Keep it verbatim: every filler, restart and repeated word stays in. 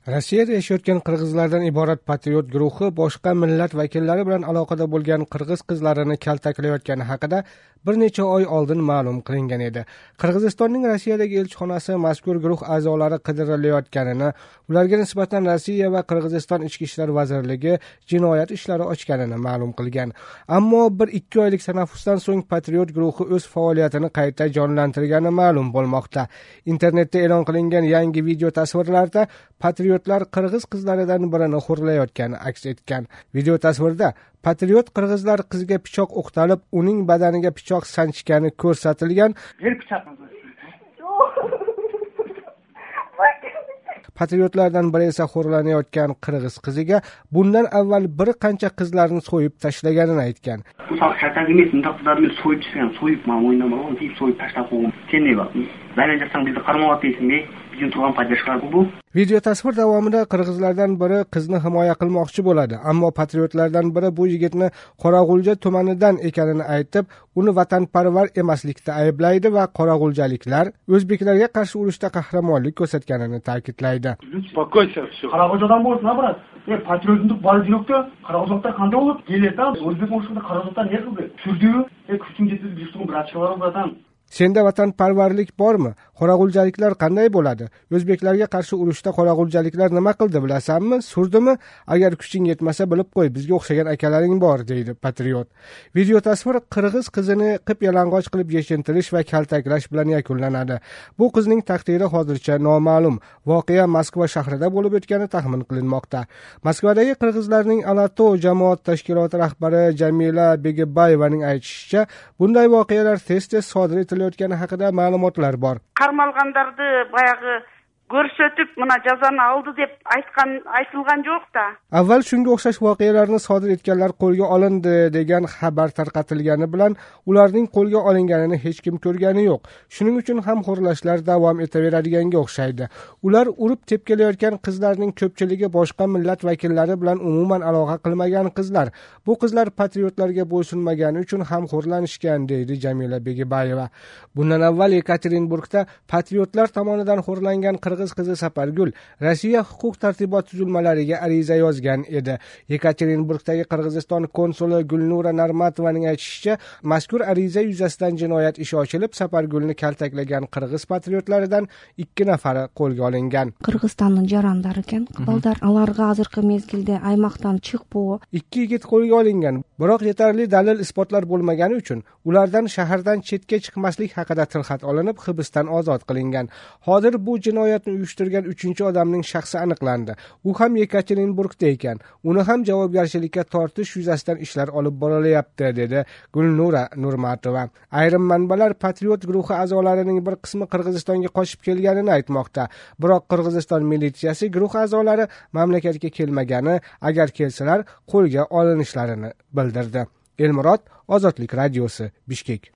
Rossiyada yashayotgan qirg'izlardan iborat patriot guruhi boshqa millat vakillari bilan aloqada bo'lgan qirg'iz qizlarini kaltaklayotgani haqida bir necha oy oldin ma'lum qilingan edi. Qirg'izistonning Rossiyadagi elchixonasi mazkur guruh a'zolari qidirilayotganini, ularga nisbatan Rossiya va Qirg'iziston Ichki ishlar vazirligi jinoyat ishlari ochganini ma'lum qilgan. Ammo bir ikki oylik tanaffusdan so'ng patriot guruhi o'z faoliyatini qayta jonlantirgani ma'lum bo'lmoqda. Internetda e'lon qilingan yangi video tasvirlarda patriotlar qirg'iz qizlaridan birini xo'rlayotgani aks etgan. Video tasvirda patriot qirg'izlar qizga pichoq o'qtalib, uning badaniga pichoq sanchgani ko'rsatilgan. Patriotlardan biri esa xo'rlanayotgan qirg'iz qiziga bundan avval bir qancha qizlarni so'yib tashlaganini aytgan. Video tasvir davomida qirg'izlardan biri qizni himoya qilmoqchi bo'ladi, ammo patriotlardan biri bu yigitni Qorag'ulja tumanidan ekanini aytib, uni vatanparvar emaslikda ayblaydi va qorag'uljaliklar o'zbeklarga qarshi urushda qahramonlik ko'rsatganini ta'kidlaydi. Qorag'uljadan bo'lsa, brat, e patriotlik bor yo'qda, qorag'uljalar qanday bo'lib keladi? O'zbek urushida qorag'uljalar ne qildi? Turdi, e kuching yetib yursin, bratchilar bratan. Senda vatanparvarlik bormi? Qorag'uljaliklar qanday bo'ladi? O'zbeklarga qarshi urushda qorag'uljaliklar nima qildi bilasanmi? Surdimi? Agar kuching yetmasa bilib qo'y, bizga o'xshagan akalaring bor, deydi patriot. Video tasvir qirg'iz qizini qip yalang'och qilib yeshintirish va kaltaklash bilan yakunlanadi. Bu qizning taqdiri hozircha noma'lum. Voqea Moskva shahrida bo'lib o'tgani taxmin qilinmoqda. Moskvadagi qirg'izlarning Alato jamoat tashkiloti rahbari Jamila Begibayevaning aytishicha, bunday voqealar tez-tez sodir etilayotgani haqida ma'lumotlar bor. Qarmalganlarni bayag'i ko'rsatib, mana jazoni oldi deb aytgan aytilgan yo'q-da. Avval shunga o'xshash voqealarni sodir etganlar qo'lga olindi degan xabar tarqatilgani bilan ularning qo'lga olinganini hech kim ko'rgani yo'q. Shuning uchun ham xo'rlashlar davom etaveradiganiga o'xshaydi. Ular urib tepkilayotgan qizlarning ko'pchiligi boshqa millat vakillari bilan umuman aloqa qilmagan qizlar. Bu qizlar patriotlarga bo'ysunmagani uchun ham xo'rlanishgan, deydi Jamila Begibayeva. Bundan avval Yekaterinburgda patriotlar tomonidan xo'rlangan qirg'iz qizi Sapargul Rossiya huquq tartibot tuzilmalariga ariza yozgan edi. Yekaterinburgdagi Qirg'iziston konsuli Gulnura Narmatovaning aytishicha, mazkur ariza yuzasidan jinoyat ishi ochilib, Sapargulni kaltaklagan qirg'iz patriotlaridan ikki nafari qo'lga olingan. Qirg'izistonning jarandari ekan, qizlar ularga hozirgi mezgilda aymoqdan chiqib, ikki yigit qo'lga olingan, biroq yetarli dalil isbotlar bo'lmagani uchun ulardan shahardan chetga chiqmaslik haqida tilxat olinib, hibsdan ozod qilingan. Hozir bu jinoyatni uyushtirgan uchinchi odamning shaxsi aniqlandi. U ham Yekaterinburgda ekan. Uni ham javobgarchilikka tortish yuzasidan ishlar olib borilyapti, dedi Gulnura Nurmatova. Ayrim manbalar patriot guruhi a'zolarining bir qismi Qirg'izistonga qochib kelganini aytmoqda. Biroq Qirg'iziston militsiyasi guruh a'zolari mamlakatga kelmagani, agar kelsalar qo'lga olinishlarini bildirdi. Elmurod, Ozodlik radiosi, Bishkek.